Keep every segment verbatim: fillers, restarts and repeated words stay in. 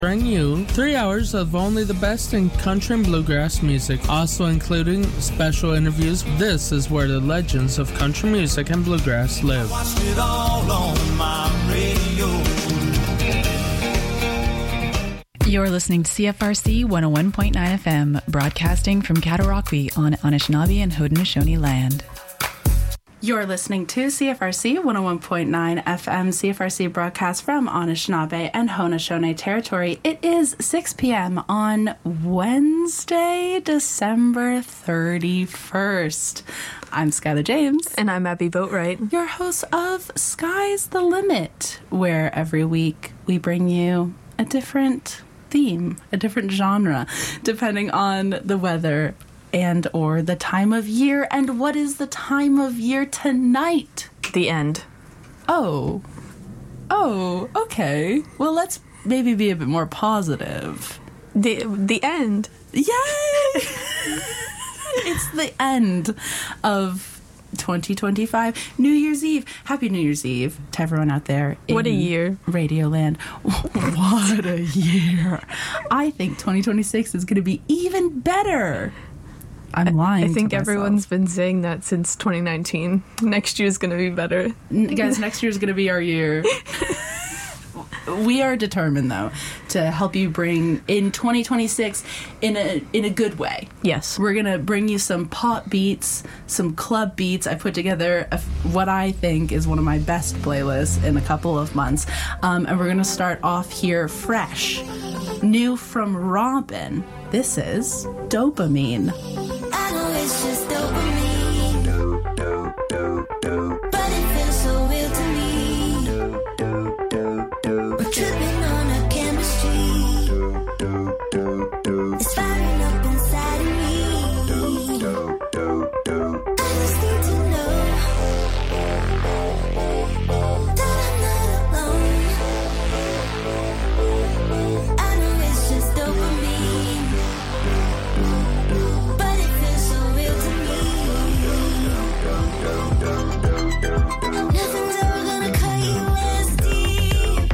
Bring you three hours of only the best in country and bluegrass music, also including special interviews. This is where the legends of country music and bluegrass live. I watched it all on my radio. You're listening to C F R C one oh one point nine F M, broadcasting from Cataraqui on Anishinaabe and Haudenosaunee land. You're listening to C F R C one oh one point nine F M, C F R C broadcast from Anishinaabe and Haudenosaunee territory. It is six p.m. on Wednesday, December thirty-first. I'm Skylar James. And I'm Abby Boatwright, your host of Sky's the Limit, where every week we bring you a different theme, a different genre, depending on the weather and or the time of year. And what is the time of year tonight? The end. Oh. Oh, okay. Well, let's maybe be a bit more positive. The the end. Yay! It's the end of twenty twenty-five. New Year's Eve. Happy New Year's Eve to everyone out there in What a year. Radioland. What a year. I think twenty twenty-six is going to be even better. I'm lying. I think to everyone's been saying that since twenty nineteen. Next year's going to be better. N- guys, next year's going to be our year. We are determined, though, to help you bring in twenty twenty-six in a in a good way. Yes. We're going to bring you some pop beats, some club beats. I put together a, what I think is one of my best playlists in a couple of months. Um, and we're going to start off here fresh. New from Robin. This is Dopamine. I know it's just dopamine, but it feels so real to me. We're tripping on our chemistry. It's firing up inside of me. I just need to know that I'm not alone. I know it's just dopamine, but it feels so real to me. Nothing's ever gonna cut you as deep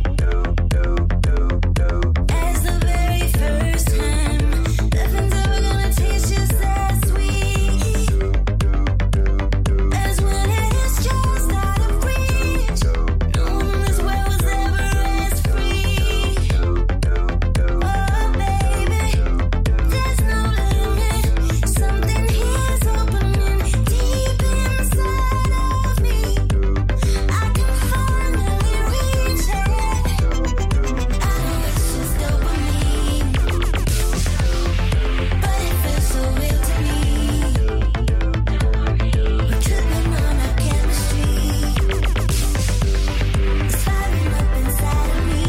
as the very first time. Nothing's ever gonna taste just as sweet as when it is just out of reach. No one in this world was ever as free. Oh baby, there's no limit. Something here's opening deep inside of me. I can finally reach it. I know it's just dopamine, but it feels so real to me. We're tripping on our chemistry. It's firing up inside of me.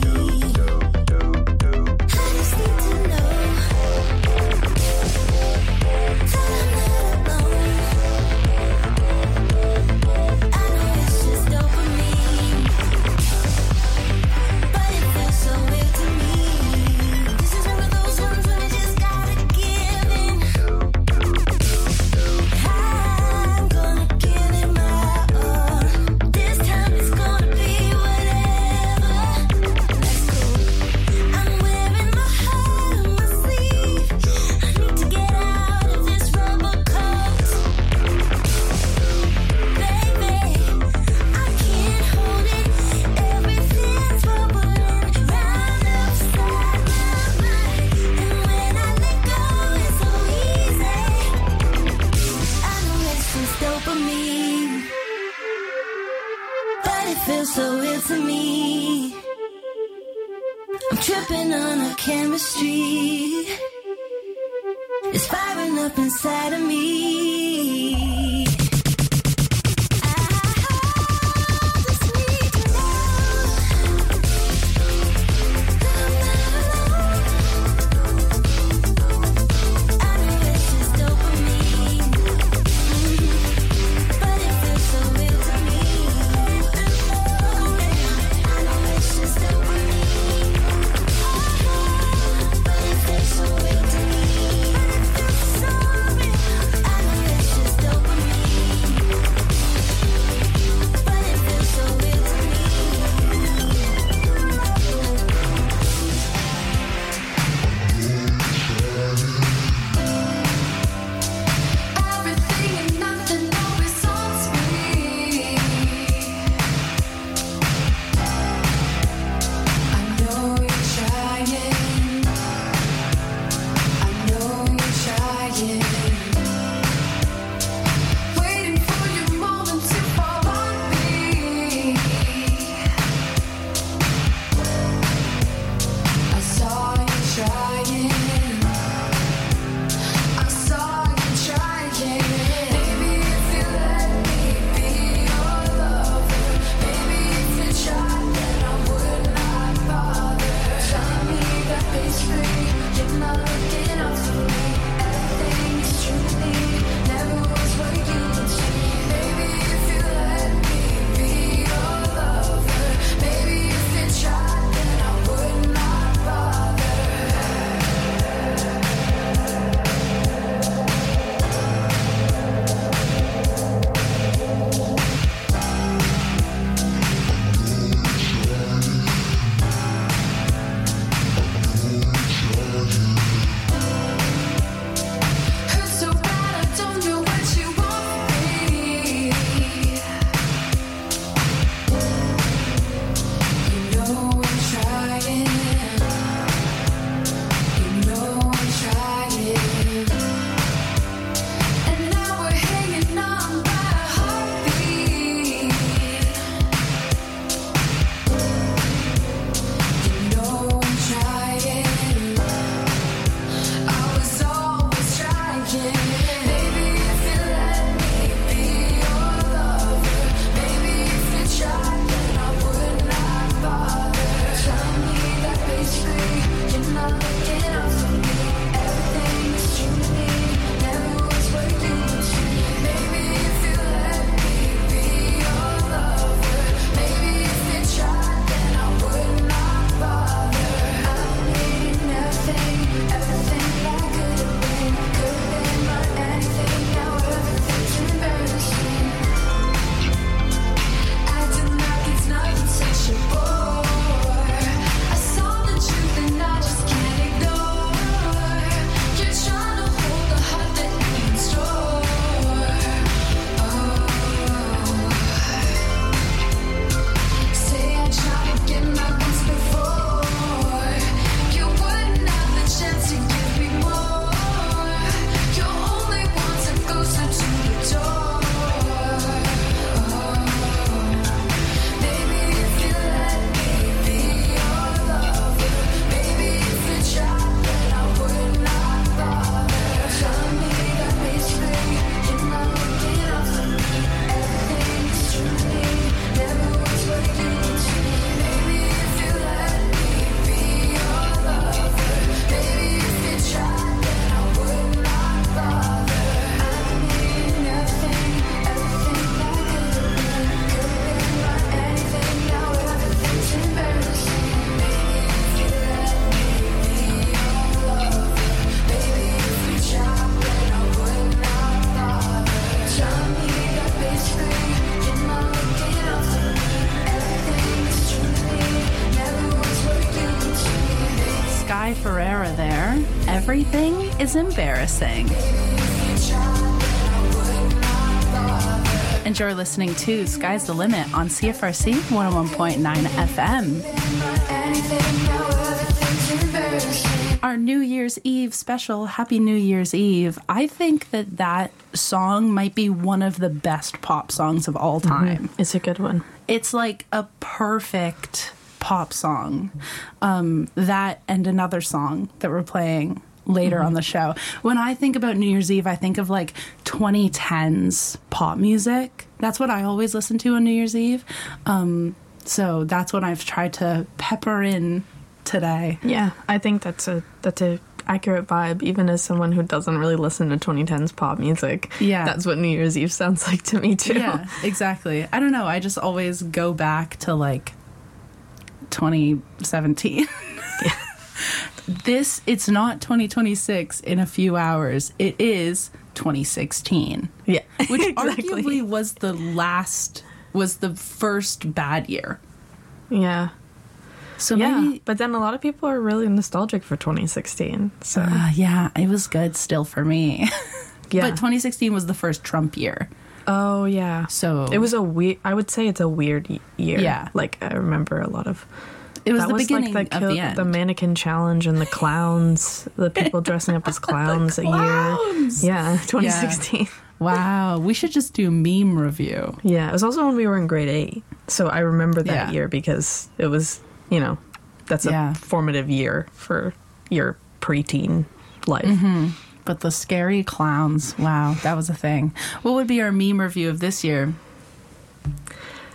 I just need to know that I'm not alone. I know it's just dopamine, but it feels so real to me. This is one of those ones when I just gotta give in. I'm gonna give it my all. This time it's gonna be whatever. Let's go. I'm wearing my heart on my sleeve. I need to get out of this rubber coat. Baby, I can't hold it. Everything's bubbling round upside my mind. And when I let go, it's so easy. I know it's just dopamine, but it feels so real to me. I'm tripping on our chemistry. It's firing up inside of me. I just need to know that I'm not alone. I know it's just dopamine, but it feels so real to me. I know it's just dopamine, but it feels so real to me. I know it's just not looking out for me. Everything is true to me. Never was what you would see. Maybe if you let me be your lover. Maybe if you tried, then I would not bother. Hurts so bad, I don't know what you want from me. You know I'm trying. You know I'm trying. And now we're hanging on by a heartbeat. You know I'm trying. I was always trying. Maybe if you let me be your lover. Maybe if you tried, then I would not bother. Tell me that basically you're not looking out for me. Everything is true to me. Never was what you would see. Maybe if you let me be your lover. Maybe if you tried, then I would not bother. I need nothing, everything that could have been, could have been my anything. Now everything's embarrassing. Acting like it's nothing such a bore. I saw the truth and I just can't ignore. You're trying to hold the heart that you can store. Oh, say I tried to get my once before. You wouldn't have the chance to give me more. You only want to go straight to the door. Maybe if you let me be your lover. Maybe if you tried, then I would not bother. Tell me that basically you're not looking out for me. Everything is true to me. Never was what you would see. Maybe if you let me be your lover. Maybe if you tried, then I would not bother. I need nothing, everything that could have been, could have been my anything. Now everything's embarrassing. Maybe if you let me be your lover. Maybe if you tried, then I would not bother. Tell me that basically you're not looking out for me. Everything is true to me. Never was what you would see. Sky Ferreira there. Everything is embarrassing. And you're listening to Sky's the Limit on C F R C one oh one point nine F M. Anything, now everything's embarrassing. Our New Year's Eve special, Happy New Year's Eve. I think that that song might be one of the best pop songs of all time. It's a good one. It's like a perfect pop song. Um, that and another song that we're playing later on the show. When I think about New Year's Eve, I think of like twenty tens pop music. That's what I always listen to on New Year's Eve. Um, so that's what I've tried to pepper in today. Yeah, I think that's a that's a accurate vibe, even as someone who doesn't really listen to twenty tens pop music. Yeah. That's what New Year's Eve sounds like to me too. Yeah, exactly. I don't know. I just always go back to like twenty seventeen. This, it's not twenty twenty-six in a few hours. It is twenty sixteen. Yeah. Which Exactly. arguably was the last, was the first bad year. Yeah. So Yeah. maybe, But then a lot of people are really nostalgic for twenty sixteen. So uh, yeah, it was good still for me. yeah. But twenty sixteen was the first Trump year. Oh yeah. So It was a weird. I would say it's a weird y- year. Yeah. Like I remember a lot of. It was that the was beginning like the, of kill- the end. the mannequin challenge and the clowns, the people dressing up as clowns a clowns! year. Yeah, twenty sixteen. Wow, we should just do meme review. Yeah, it was also when we were in grade eight. So I remember that Yeah. year because it was, you know, that's a Yeah. formative year for your preteen life. Mm-hmm. But the scary clowns, wow, that was a thing. What would be our meme review of this year?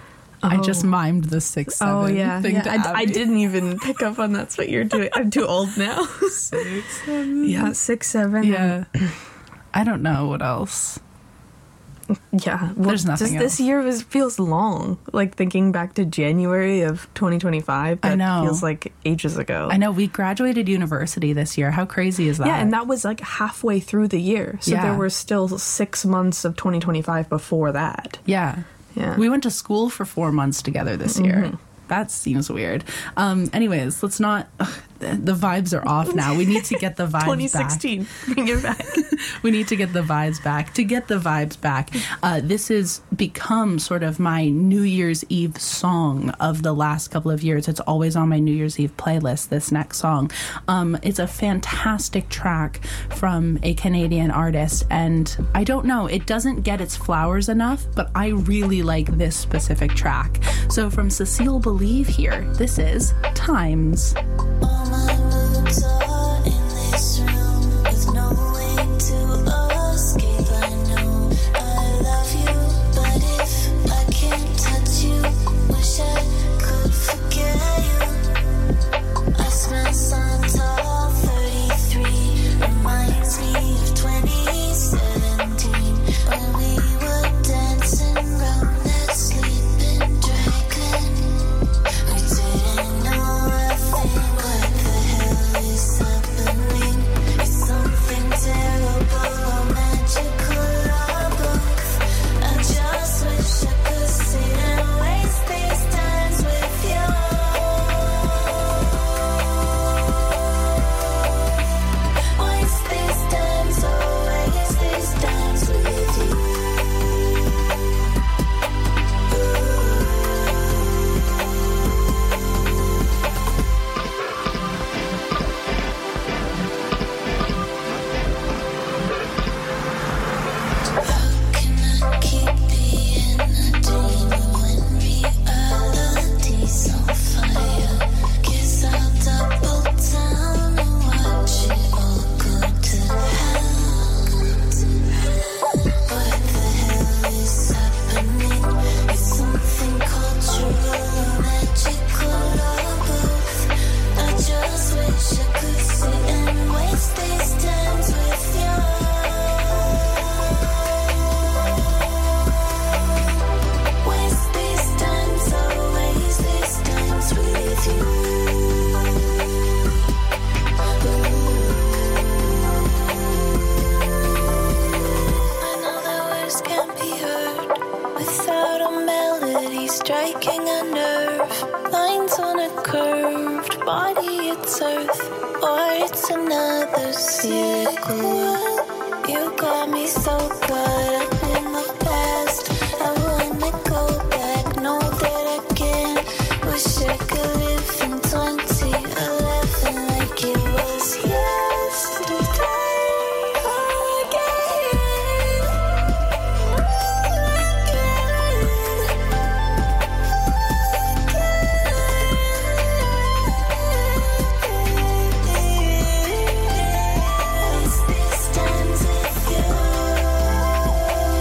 I just mimed the six seven Oh yeah, thing yeah. to I, I Abby. didn't even pick up on that's what you're doing. I'm too old now. Six, seven. Yeah, six, seven. Yeah. I don't know what else. Yeah, well, There's nothing Just this else. year was feels long. Like thinking back to January of twenty twenty-five. That I know. feels like ages ago. I know we graduated university this year. How crazy is that? Yeah, and that was like halfway through the year. So Yeah. there were still six months of twenty twenty-five before that. Yeah. Yeah. We went to school for four months together this year. That seems weird. Um, anyways, let's not. Ugh, the, the vibes are off now. We need to get the vibes twenty back. sixteen. Bring it back. We need to get the vibes back. To get the vibes back, uh, this has become sort of my New Year's Eve song of the last couple of years. It's always on my New Year's Eve playlist, this next song. Um, it's a fantastic track from a Canadian artist, and I don't know, it doesn't get its flowers enough, but I really like this specific track. So from Cecile Believe here, this is Times. All my moods are in this room with no way to escape. I know I love you, but if I can't touch you, wish I could forget you. I smell Santal thirty-three, reminds me of twenty seventeen when we were dancing round that sleeping dragon. We didn't know a thing. What the hell is happening? It's something terrible or magical or both. I just wish I could sit and waste these times with you. Waste these times, oh, waste these times with you. Can I keep being a dream when reality's on fire? Guess I'll double down and watch it all go to hell. What the hell is happening? It's something cultural or magical or both. I just wish I could sit and waste these times with you. Waste these times, oh, waste these times with you. I know that words can't be heard without a melody striking a nerve. Lines on a curved body, it's earth, or it's another circle. You got me so caught up in my past. I wanna go back, know that I can. Wish I could live in twenty eleven like it was yesterday again. Waste these times with you.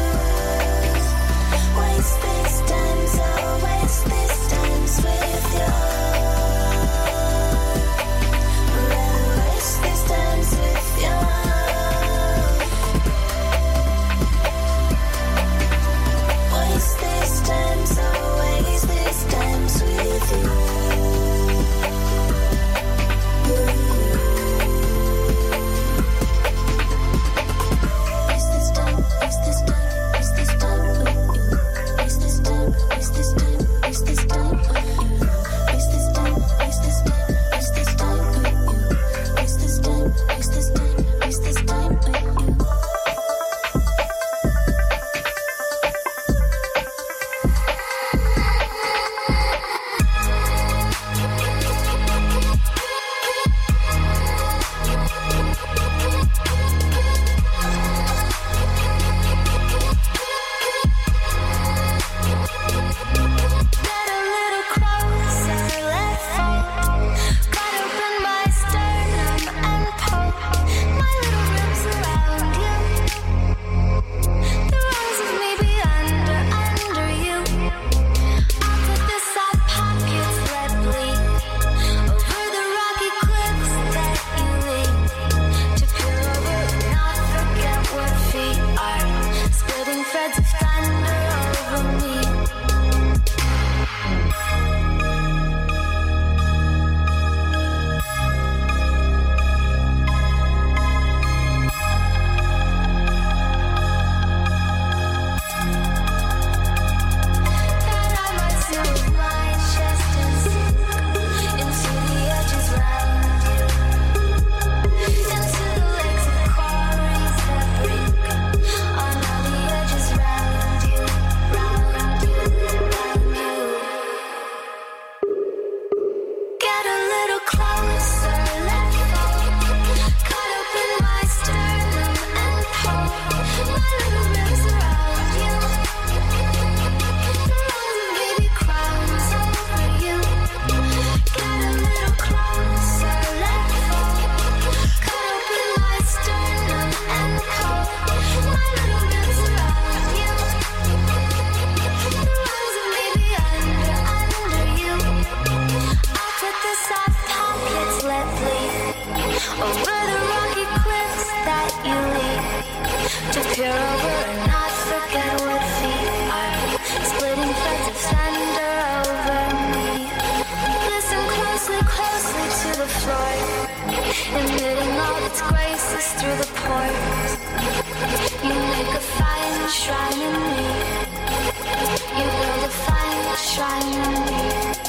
over the rocky cliffs that you lead, to peer over and not forget what feet are, splitting threads of thunder over me. Listen closely, closely to the floor, emitting all its graces through the pores. You make a fine shrine in me. You build a fine shrine in me.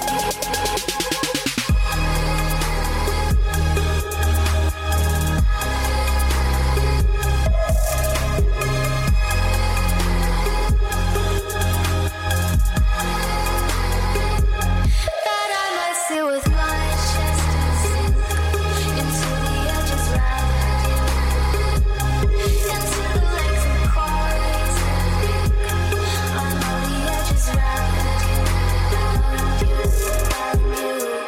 That I might sit with my chest and sink into the edges round you, into the legs and cords and think on all the edges round you, round you, round you.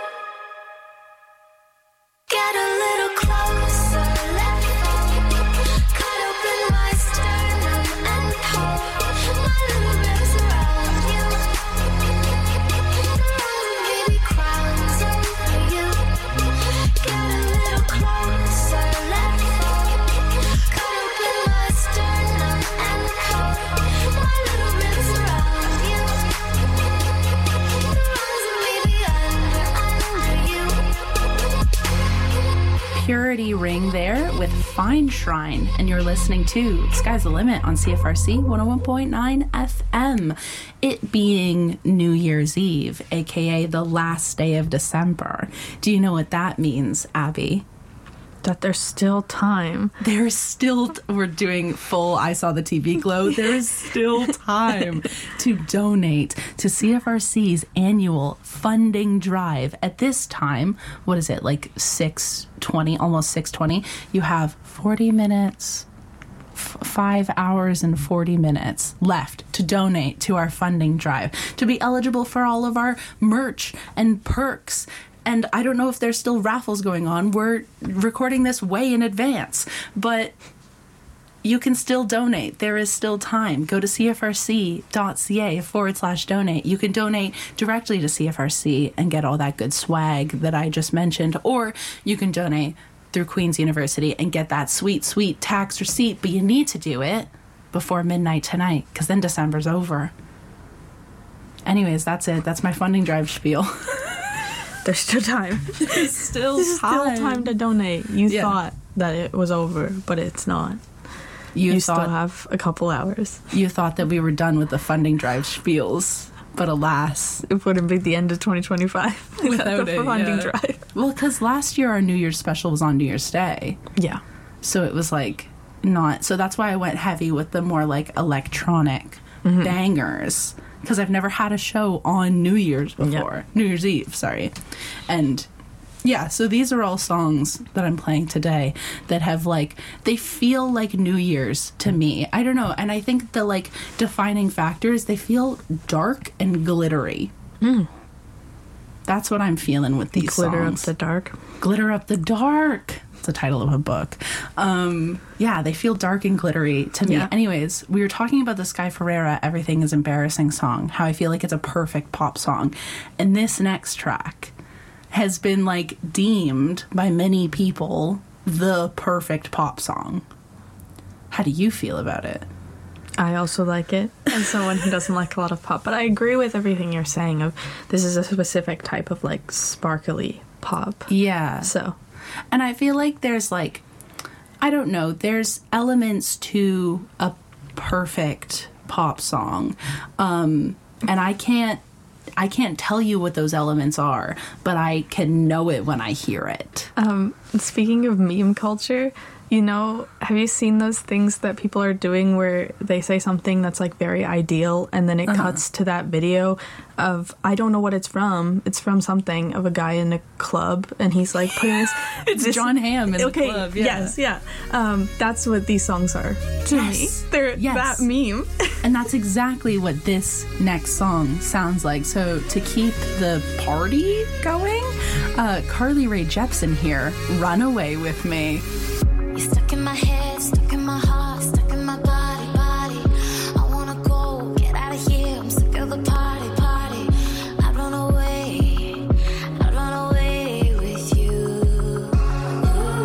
Get a little closer, let go, cut open my sternum and pull my little ribs around you. Baby crowns over you. Get a little closer, let go. Cut open my sternum and pull my little ribs around you. Arms and maybe under, under you. Purity Ring there with Fine Shrine, and you're listening to Sky's the Limit on C F R C one oh one point nine F M. It being New Year's Eve, aka the last day of December. Do you know what that means, Abby? That there's still time. There's still, t- we're doing full I Saw the T V glow. There is still time to donate to C F R C's annual funding drive. At this time, what is it, like six twenty, almost six twenty? You have forty minutes, f- five hours and forty minutes left to donate to our funding drive, to be eligible for all of our merch and perks. And I don't know if there's still raffles going on. We're recording this way in advance, but you can still donate. There is still time. Go to cfrc.ca forward slash donate. You can donate directly to C F R C and get all that good swag that I just mentioned, or you can donate through Queen's University and get that sweet, sweet tax receipt, but you need to do it before midnight tonight, because then December's over. Anyways, that's it. That's my funding drive spiel. There's still time. There's still There's still time to donate. You Yeah. thought that it was over, but it's not. You, You thought still have a couple hours. you thought that we were done with the funding drive spiels, but alas, It wouldn't be the end of twenty twenty-five Without the it, funding yeah. drive. well, because last year our New Year's special was on New Year's Day, Yeah. so it was like not. So that's why I went heavy with the more like electronic bangers, because I've never had a show on New Year's before. New Year's Eve, sorry, and. Yeah, so these are all songs that I'm playing today that have like, they feel like New Year's to me. I don't know. And I think the like defining factor is they feel dark and glittery. Mm. That's what I'm feeling with these Glitter songs. up the dark. Glitter Up the Dark. It's the title of a book. Um, yeah, they feel dark and glittery to me. Yeah. Anyways, we were talking about the Sky Ferreira Everything is Embarrassing song, how I feel like it's a perfect pop song. And this next track has been like deemed by many people the perfect pop song. How do you feel about it? I also like it as someone who doesn't like a lot of pop, but I agree with everything you're saying of this is a specific type of like sparkly pop. Yeah. So, And I feel like there's like, I don't know, there's elements to a perfect pop song. Um, and I can't, I can't tell you what those elements are, but I can know it when I hear it. um, speaking of meme culture, you know, have you seen those things that people are doing where they say something that's like very ideal and then it Uh-huh. cuts to that video of, I don't know what it's from. It's from something of a guy in a club and he's like putting this. It's this- John Hamm in the okay, club, yeah. Yes, yeah. Um, that's what these songs are to Yes, me. They're yes. that meme. And that's exactly what this next song sounds like. So to keep the party going, uh, Carly Rae Jepsen here, Run Away With Me. You're stuck in my head, stuck in my heart, stuck in my body, body. I wanna go, get out of here. I'm sick of the party, party. I'd run away, I'd run away with you. Ooh.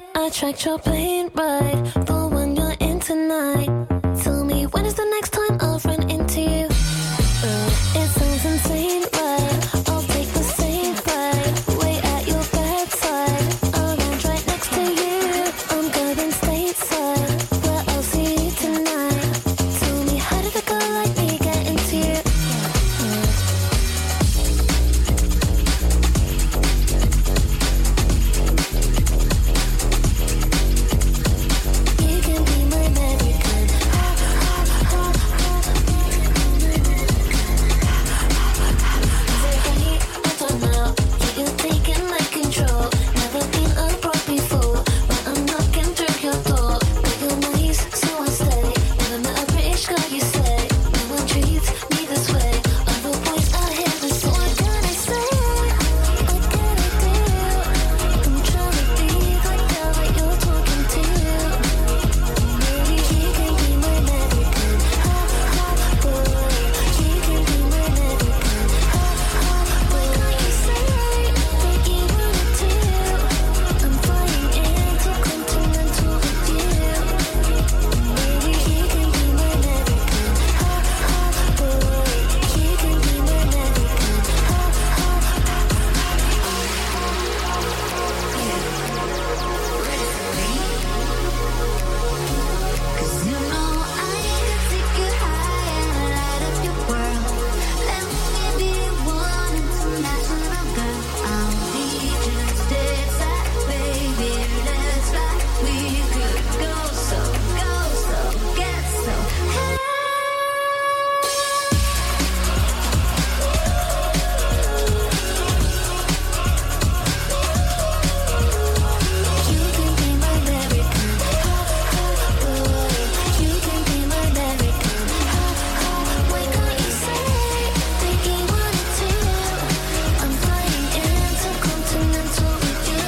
I tracked your plane ride, the one you're in tonight. Tell me, when is the next time I'll run into you? Uh, it sounds insane, right? I'll take the same ride, wait at your bedside. I'll land right next to you. I'm going stateside, but I'll see you tonight. Tell me, how did a girl like me get into you? You can be my American. I don't know, yeah, you're taking my control. Never been abroad before, but I'm knocking through your door. But you're nice, so I stay. Never met a British girl, you say. No one treats me this way. Other boys out here the same. What can I say? What can I do? I'm trying to be the girl that you're talking to. Maybe he can be my American. Ha ha boy. He can be my American. Ha ha boy. What can you say that you wanted to? I'm flying intercontinental with you. Maybe he can be my American. Ha ha boy. He can be my American. Ha Cause you know I could take you high and light up your world. Let me be one international girl. I'll lead you stateside, baby. Let's fly. We could go so, go so, get so high. You can be my American. Ha ha boy. You can be my American. Ha ha. Why can't you say that you wanted to? I'm flying intercontinental with you.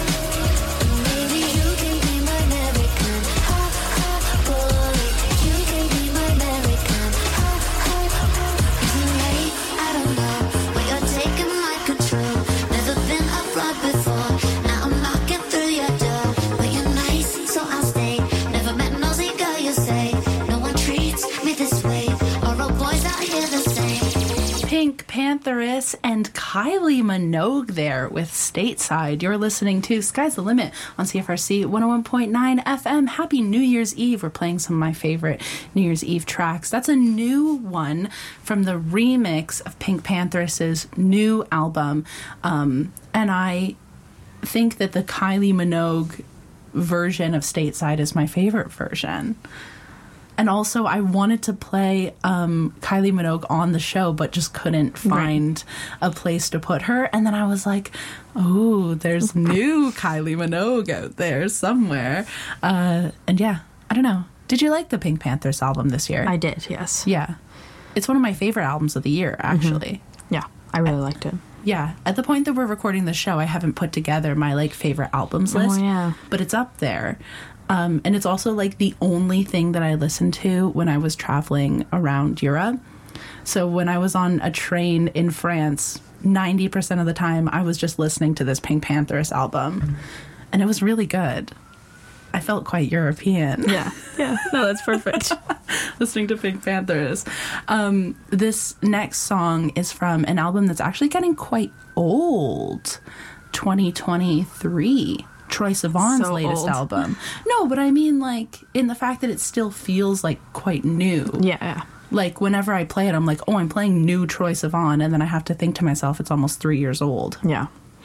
Maybe you can be my American. Ha ha boy. You can be my American. Ha ha. Isn't right? I don't know, but you're taking my control. Never been abroad before. Now I'm knocking through your door. But you're nice, so I'll stay. Never met a nosy girl, you say. No one treats me this way. All our boys out here the same. Pink Pantheress and Kylie Minogue there with Stateside. You're listening to Sky's the Limit on C F R C one oh one point nine F M. Happy New Year's Eve. We're playing some of my favorite New Year's Eve tracks. That's a new one from the remix of Pink Pantheress's new album. Um, and I think that the Kylie Minogue version of Stateside is my favorite version. And also, I wanted to play um, Kylie Minogue on the show, but just couldn't find a place to put her. And then I was like, oh, there's new Kylie Minogue out there somewhere. Uh, and yeah, I don't know. Did you like the Pink Panthers album this year? I did, yes. Yeah. It's one of my favorite albums of the year, actually. Yeah, I really liked it. Yeah. At the point that we're recording the show, I haven't put together my, like, favorite albums Oh, list. yeah. But it's up there. Um, and it's also, like, the only thing that I listened to when I was traveling around Europe. So when I was on a train in France, ninety percent of the time, I was just listening to this Pink Pantheress album. And it was really good. I felt quite European. Yeah, yeah. No, that's perfect. Listening to Pink Panthers. Um, this next song is from an album that's actually getting quite old. twenty twenty-three. Troye Sivan's So latest old. album. No, but I mean, like, in the fact that it still feels, like, quite new. Yeah. Like, whenever I play it, I'm like, oh, I'm playing new Troye Sivan, and then I have to think to myself, it's almost three years old. Yeah.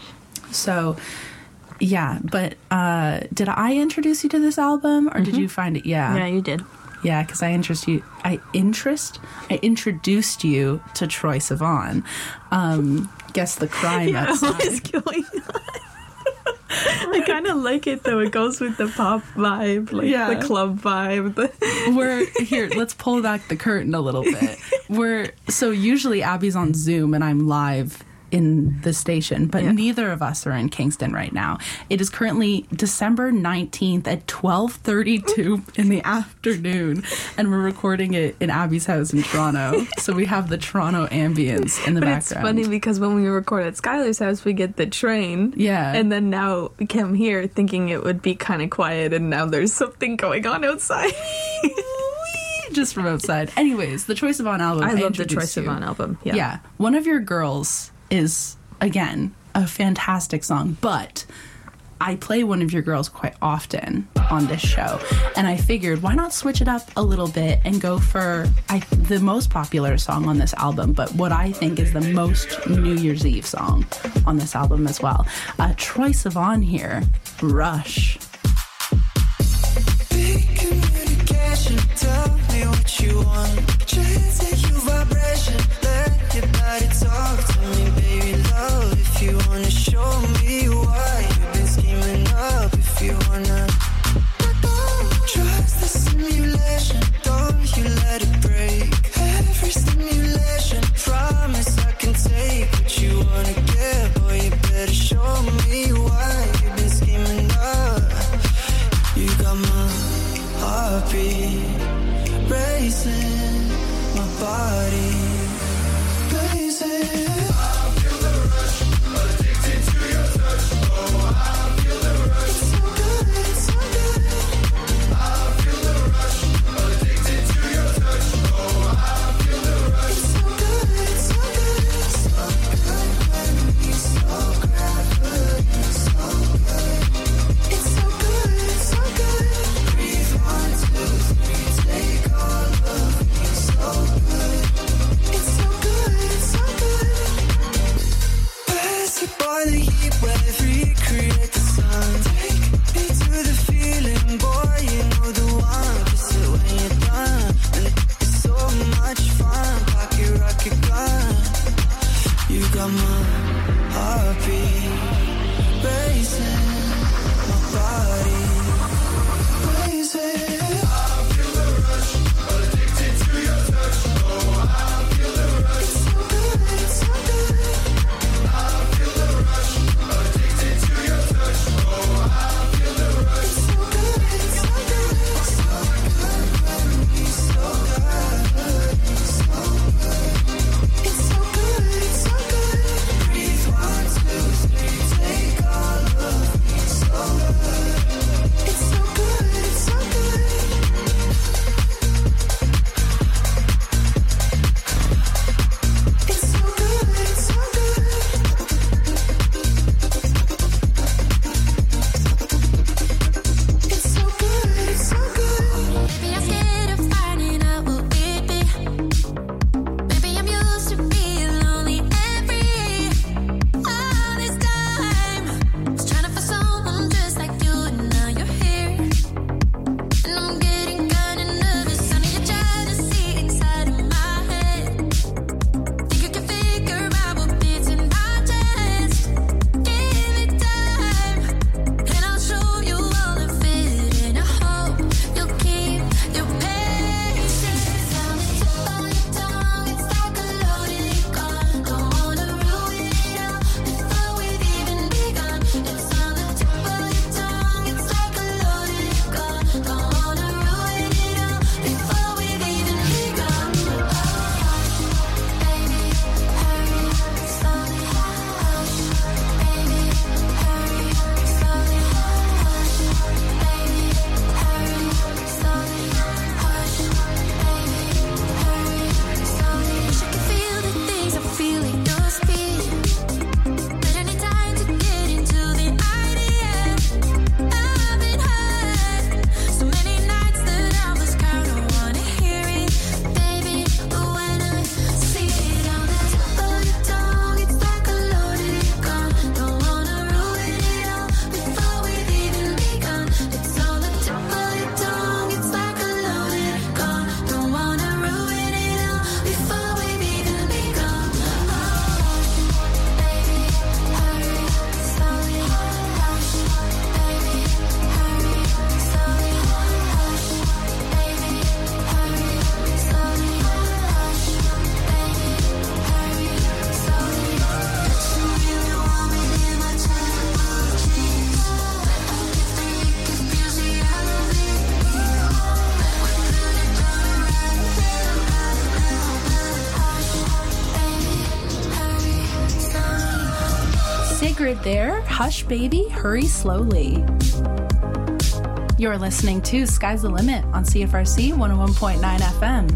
So, yeah, but uh, did I introduce you to this album, or did you find it? Yeah. Yeah, you did. Yeah, because I interest you. I interest. I introduced you to Troye Sivan. Um, guess the crime Yeah, outside. what is going on? I kind of like it though. It goes with the pop vibe, like Yeah. the club vibe. The We're here. Let's pull back the curtain a little bit. We're so usually Abby's on Zoom and I'm live in the station, but Yeah. neither of us are in Kingston right now. It is currently December nineteenth at twelve thirty-two in the afternoon, and we're recording it in Abby's house in Toronto. So we have the Toronto ambience in the But background. it's funny because when we record at Skylar's house, we get the train. Yeah. And then now we come here thinking it would be kind of quiet, and now there's something going on outside. Just from outside. Anyways, the Troye Sivan album. I love the introduced Troye you. Sivan album. Yeah. Yeah. One of Your Girls is, again, a fantastic song, but I play One of Your Girls quite often on this show, and I figured why not switch it up a little bit and go for I, the most popular song on this album, but what I think is the most New Year's Eve song on this album as well. Uh, Troye Sivan here, Rush. Big communication, tell me what you want. Translate your vibration, let your body talk to me, baby love. If you wanna show me why you've been scheming up, if you wanna trust the simulation, don't you let it break. Every stimulation, promise I can take what you wanna get, boy you better show me why you've been scheming up. You got my heartbeat racing, my body blazing. I feel the rush, addicted to your touch. heard there, Hush Baby, Hurry Slowly. You're listening to Sky's the Limit on C F R C one oh one point nine F M.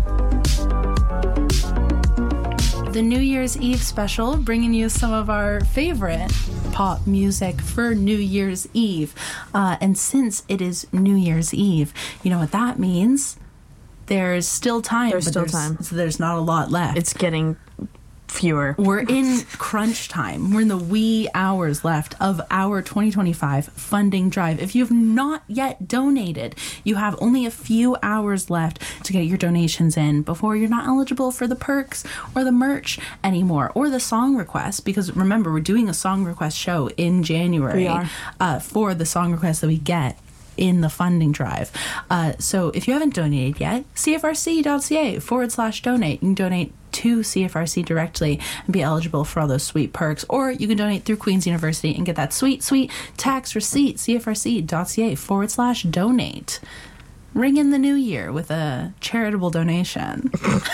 The New Year's Eve special, bringing you some of our favorite pop music for New Year's Eve. Uh, and since it is New Year's Eve, you know what that means? There's still time. There's but still there's, time. So there's not a lot left. It's getting fewer. We're in crunch time. We're in the wee hours left of our twenty twenty-five funding drive. If you have not yet donated, you have only a few hours left to get your donations in before you're not eligible for the perks or the merch anymore, or the song request, because remember, we're doing a song request show in January. We are. Uh, for the song requests that we get in the funding drive. Uh, so if you haven't donated yet, cfrc.ca forward slash donate. You can donate to C F R C directly and be eligible for all those sweet perks. Or you can donate through Queen's University and get that sweet, sweet tax receipt, cfrc.ca forward slash donate. Ring in the new year with a charitable donation.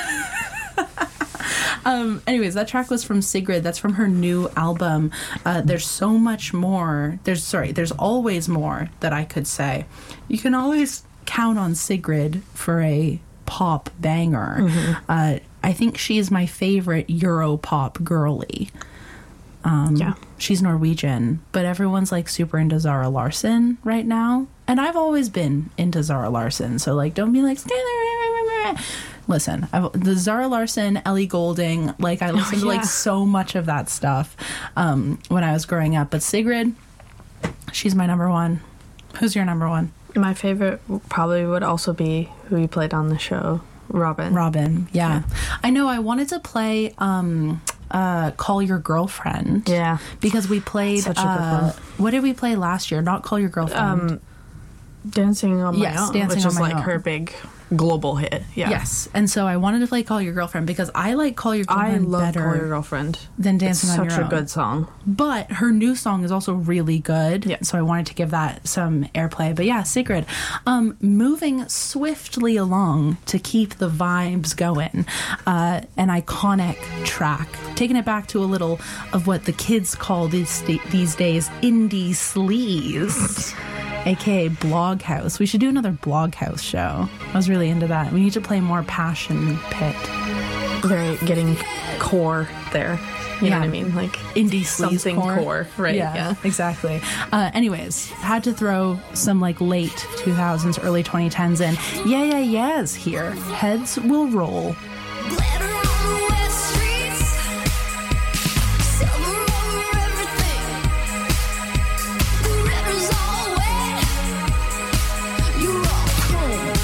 Um, anyways, that track was from Sigrid. That's from her new album. Uh, there's so much more. There's sorry. There's always more that I could say. You can always count on Sigrid for a pop banger. Mm-hmm. Uh, I think she's my favorite Euro pop girly. Um, yeah, she's Norwegian, but everyone's like super into Zara Larsson right now, and I've always been into Zara Larsson. So like, don't be like, stay there. Listen, I've, the Zara Larsson, Ellie Goulding, like I listened oh, yeah. to like so much of that stuff um, when I was growing up. But Sigrid, she's my number one. Who's your number one? My favorite probably would also be who you played on the show, Robin. Robin, yeah. yeah. I know. I wanted to play um, uh, Call Your Girlfriend. Yeah. Because we played, Such a good uh, one. What did we play last year? Not Call Your Girlfriend. Um, Dancing on yes, My Own, Dancing which on is My like Own. her big global hit. Yeah. Yes. And so I wanted to play Call Your Girlfriend because I like Call Your I Girlfriend love better Call Your Girlfriend. than Dancing it's on such Your a Own. good song. But her new song is also really good. Yeah. So I wanted to give that some airplay. But yeah, Sigrid. Um, moving swiftly along to keep the vibes going. Uh, an iconic track. Taking it back to a little of what the kids call these, these days indie sleaze. A K A Bloghouse. We should do another Bloghouse show. I was really into that. We need to play more Passion Pit. Very getting core there. You Yeah. know what I mean? Like Indie sleaze something core. core, right? Yeah, Yeah. exactly. Uh, anyways, had to throw some like late two thousands, early twenty tens in. Yeah, yeah, yeahs here. Heads will roll. Glitter on the wet streets, silver over everything. The river's all wet, you're all cold,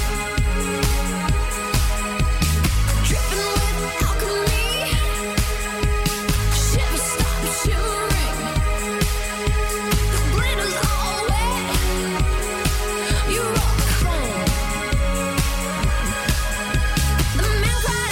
dripping with alchemy. Shiver, stop shivering. The glitter's all wet, you're all cold. The man cried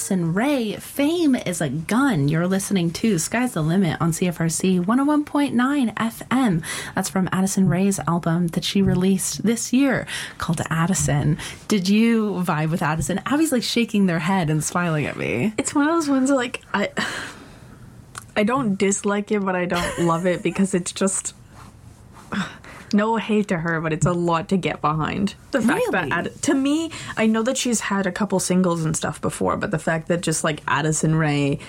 Addison Rae, Fame is a Gun. You're listening to Sky's the Limit on C F R C one oh one point nine F M. That's from Addison Rae's album that she released this year called Addison. Did you vibe with Addison? Abby's like shaking their head and smiling at me. It's one of those ones like I I don't dislike it, but I don't love it because it's just no hate to her, but it's a lot to get behind. The fact Really? that Ad- to me, I know that she's had a couple singles and stuff before, but the fact that just like Addison Rae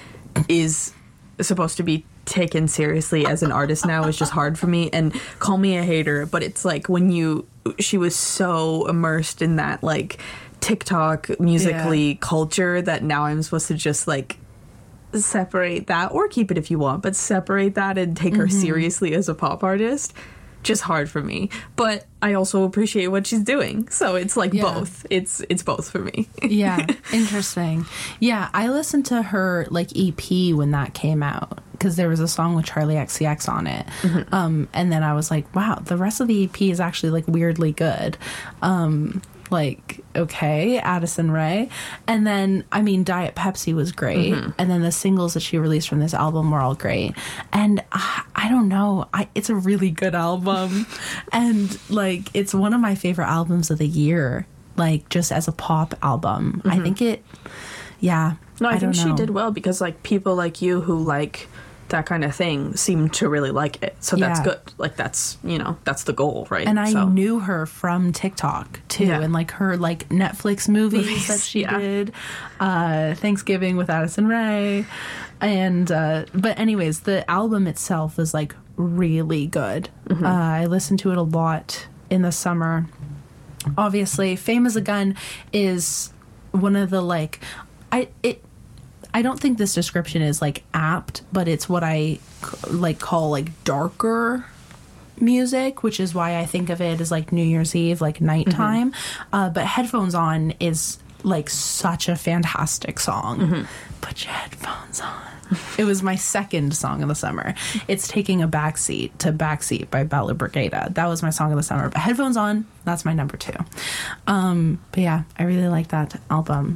is supposed to be taken seriously as an artist now is just hard for me. And call me a hater, but it's like when you she was so immersed in that like TikTok musically Yeah. culture that now I'm supposed to just like separate that, or keep it if you want, but separate that and take her seriously as a pop artist. Just hard for me, but I also appreciate what she's doing, so it's like Yeah. both it's it's both for me. Yeah, interesting. Yeah, I listened to her like E P when that came out because there was a song with Charlie X C X on it. Um, and then I was like, wow, the rest of the E P is actually like weirdly good. Um, like, okay, Addison Rae. And then, I mean, Diet Pepsi was great. And then the singles that she released from this album were all great. And I, I don't know, I, it's a really good album. And like, it's one of my favorite albums of the year, like just as a pop album. I think it, yeah. No, I, don't think she know. did well because like people like you who like that kind of thing seem to really like it, so that's Yeah. good. Like that's, you know, that's the goal, right? And I So- knew her from TikTok too, Yeah. and like her like Netflix movies, Movies, that she yeah. did, uh, Thanksgiving with Addison Rae, and uh, but anyways, the album itself is like really good. Mm-hmm. Uh, I listened to it a lot in the summer. Obviously, Fame is a Gun is one of the like I it. I don't think this description is like apt, but it's what I c- like call like darker music, which is why I think of it as like New Year's Eve, like nighttime. Uh, but Headphones On is like such a fantastic song. Put your headphones on. It was my second song of the summer. It's Taking a Backseat to Backseat by Bella Brigada. That was my song of the summer. But Headphones On, that's my number two. Um, but yeah, I really like that album.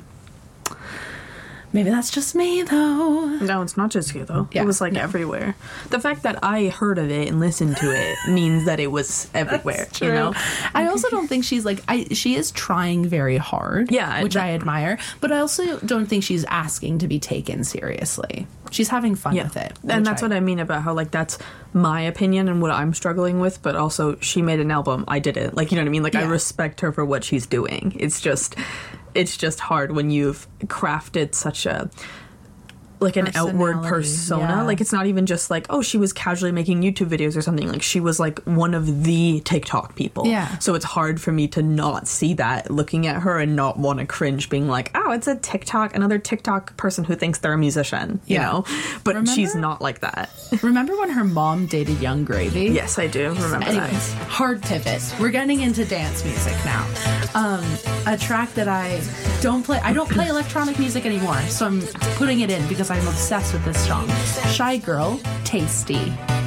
Maybe that's just me, though. No, it's not just you though. Yeah, it was like no. everywhere. The fact that I heard of it and listened to it means that it was everywhere. You know, I also don't think she's like I. She is trying very hard, Yeah, which that- I admire. But I also don't think she's asking to be taken seriously. She's having fun yeah, with it, and that's what I mean about how like that's my opinion and what I'm struggling with. But also, she made an album, I didn't. Like, you know what I mean? Like, I Yeah. respect her for what she's doing. It's just, it's just hard when you've crafted such a like an outward Personality, persona. yeah. Like, it's not even just like, oh, she was casually making YouTube videos or something. Like, she was like one of the TikTok people. Yeah. So it's hard for me to not see that looking at her and not want to cringe, being like, oh, it's a TikTok, another TikTok person who thinks they're a musician, you Yeah. know? But Remember? she's not like that. Remember when her mom dated Young Gravy? Yes, I do remember Anyways, hard pivot. We're getting into dance music now. Um, a track that I don't play. I don't play electronic music anymore, so I'm putting it in because I'm obsessed with this song. Shy Girl, Tasty.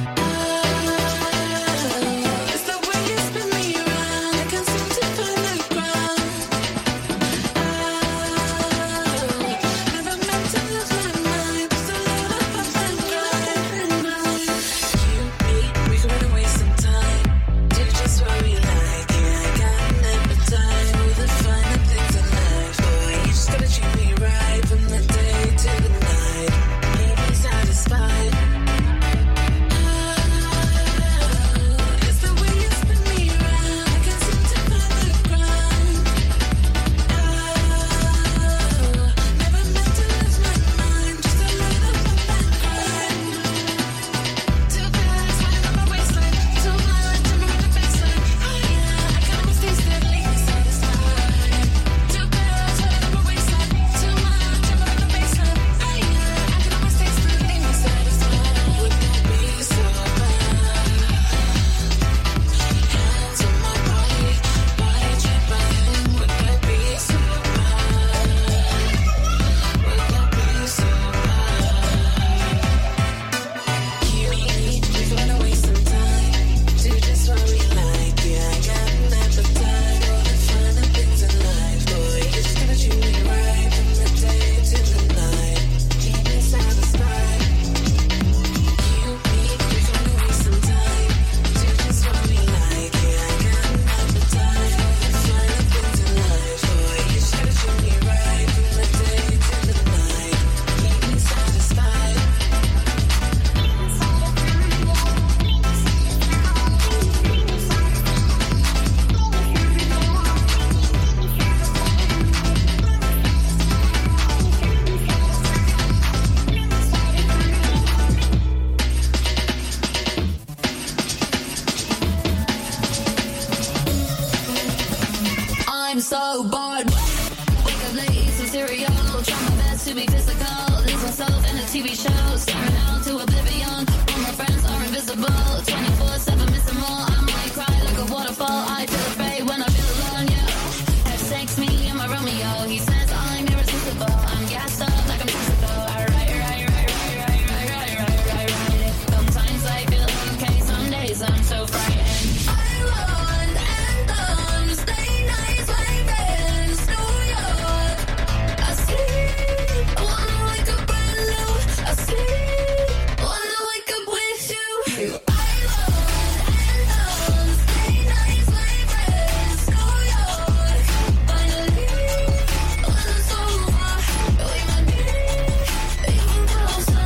It's the way you spin me around. I can't seem to find the ground. Never meant to lose my mind. Just a little bump and grind. You, me, we could run away sometime. Do just what we like. Yeah, I got an appetite for the finer things in life. Boy, you just gotta treat me right from the day to the night. Leave me satisfied. so bored. Wake up late, eat some cereal. Try my best to be physical. Lose myself in a T V show. Staring out to oblivion. All my friends are invisible. twenty-four seven missing more. I might cry like a waterfall. I feel afraid when I feel alone, yeah. Have sex, me and my Romeo. He says I'm irresistible. I'm gassed up like I'm physical. I write, write, write, write, write, write, write, write, write, write. Sometimes I feel okay, some days I'm so frightened. I want anthems, late nights like this, New York. I sleep, I wanna wake up brand new. I sleep, wanna wake up with you. I want anthems, late nights like this, New York. Finally, when it's over, we might be even closer.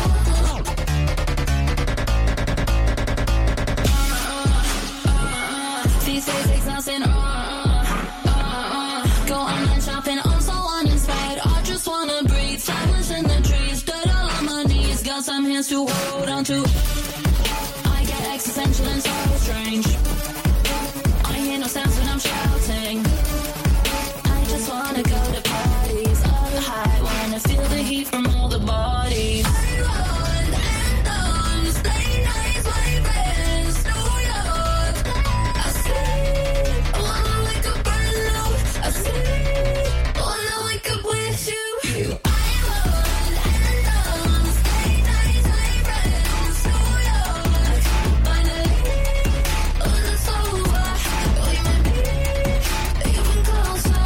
These days exhausting, uh, uh, uh, go online shopping, I'm so uninspired. I just wanna breathe, silence in the trees, dirt all on my knees, got some hands to hold on to. I get existential and so strange. I hear no sounds when I'm shouting. I just wanna go to parties, all the high, wanna feel the heat from all the bodies. I want anthems, late nights like this, New York. I sleep, I wanna wake up brand new. I sleep, wanna wake up with you. I want anthems, late nights like this, New York. Finally, when it's over, we might be even closer.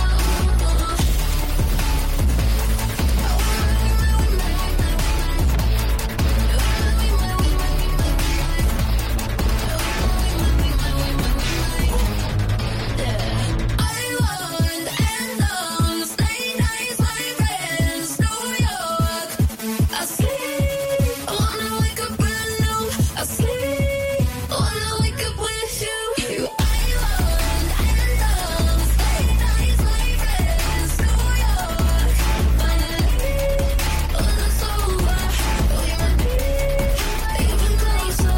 I want anthems, late nights like this, New York. I sleep, I wanna wake up brand new. I sleep, wanna wake up with you. I want anthems, late nights like this, New York. Finally, when it's over, we might be even closer.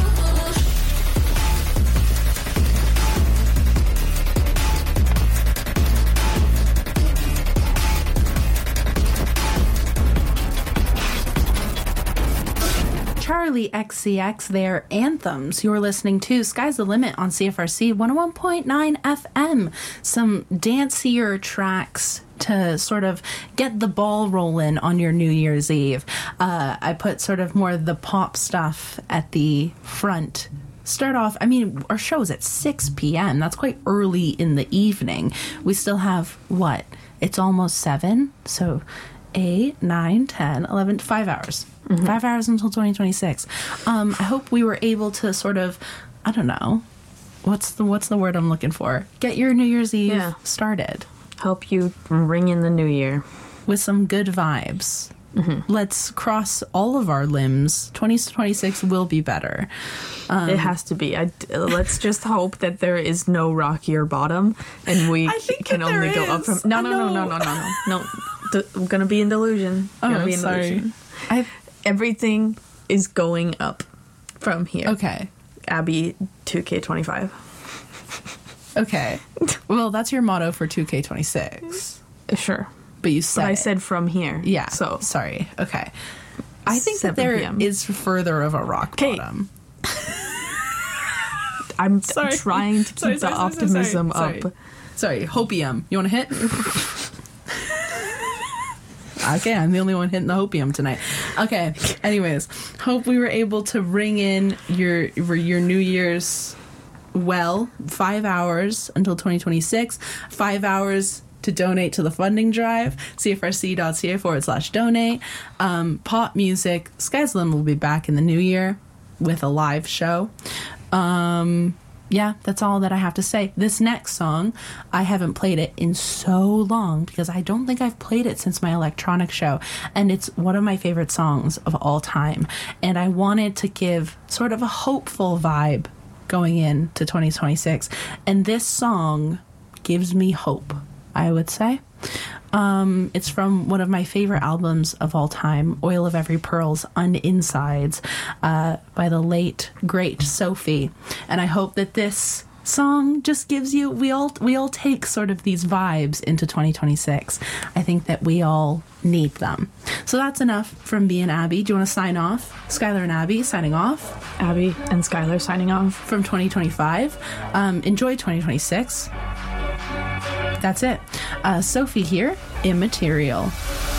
Charlie X C X, their anthems. You're listening to Sky's the Limit on C F R C one oh one point nine F M. Some dancier tracks to sort of get the ball rolling on your New Year's Eve. Uh, I put sort of more of the pop stuff at the front. Start off, I mean, our show's at six p.m. That's quite early in the evening. We still have, what? It's almost seven. So eight, nine, ten, eleven, five hours. Five hours until twenty twenty-six. Um, I hope we were able to sort of, I don't know, what's the what's the word I'm looking for? Get your New Year's Eve Yeah. started Help you ring in the new year. with some good vibes. Let's cross all of our limbs. twenty twenty-six will be better. Um, It has to be. I, let's just hope that there is no rockier bottom, and we I think can that there only go up is. from. No, I no, no, no, know. no, no, no, no. D- we're gonna be in delusion. Oh, gonna be in sorry. delusion. I Everything is going up from here. okay. Abby, two K twenty-five. Okay. Well, that's your motto for two K twenty-six. Sure, But you said but I it. said from here. Yeah. So sorry. Okay. I think that seven there p.m. is further of a rock 'Kay. bottom. I'm Sorry. trying to keep Sorry, the sorry, sorry, optimism sorry, up. sorry. Sorry, hopium. You want to hit? Okay, I'm the only one hitting the hopium tonight. Okay. Anyways, hope we were able to ring in your your New Year's well. Five hours until twenty twenty-six. Five hours to donate to the funding drive. cfrc.ca forward slash donate. Um, pop music. Sky's the Limit will be back in the new year with a live show. Um, yeah, that's all that I have to say. This next song, I haven't played it in so long because I don't think I've played it since my electronic show. And it's one of my favorite songs of all time. And I wanted to give sort of a hopeful vibe going into twenty twenty-six. And this song gives me hope, I would say. Um, it's from one of my favorite albums of all time, Oil of Every Pearl's Uninsides, uh, by the late, great Sophie. And I hope that this song just gives you, we all we all take sort of these vibes into twenty twenty-six. I think that we all need them. So that's enough from me and Abby. Do you want to sign off? Skylar and Abby signing off. Abby and Skylar signing off. From twenty twenty-five. Um, enjoy twenty twenty-six. That's it. Uh, Sophie here, Immaterial.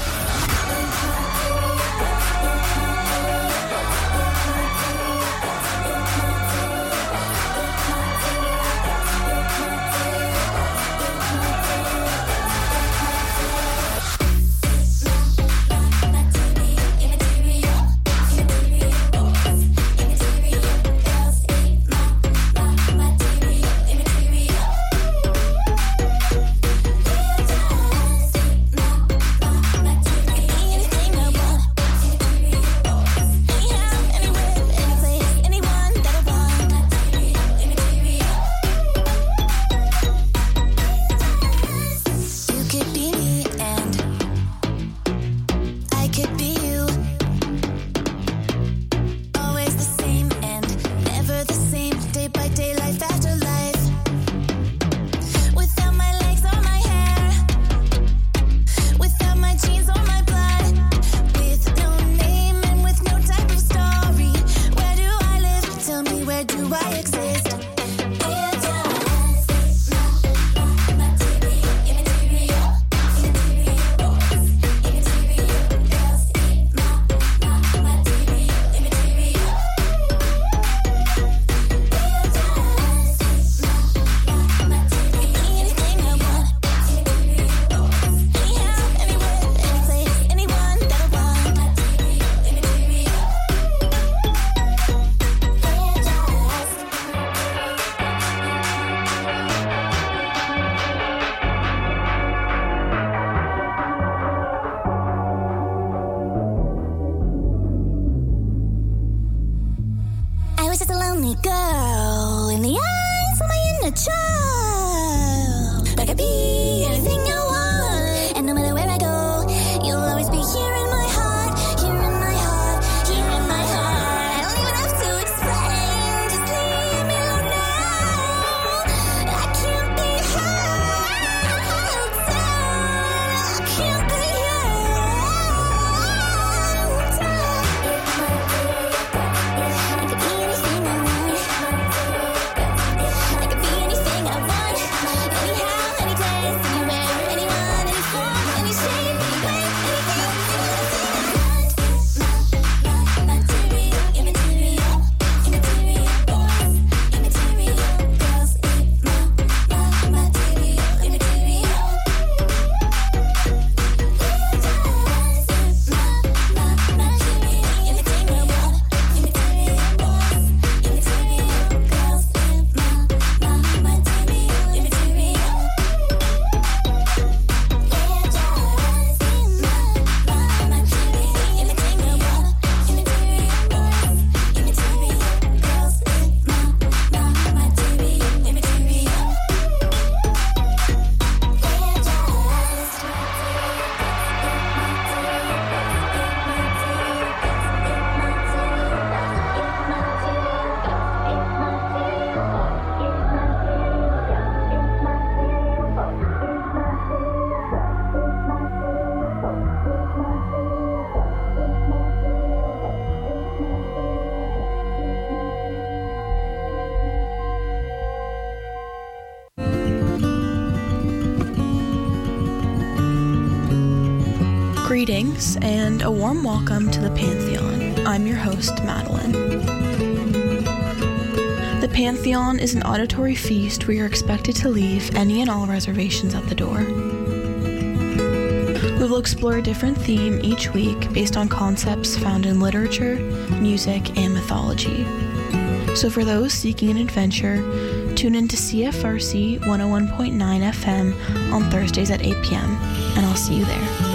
Greetings and a warm welcome to the Pantheon. I'm your host, Madeline. The Pantheon is an auditory feast where you're expected to leave any and all reservations at the door. We will explore a different theme each week based on concepts found in literature, music, and mythology. So for those seeking an adventure, tune in to C F R C one oh one point nine F M on Thursdays at eight p.m., and I'll see you there.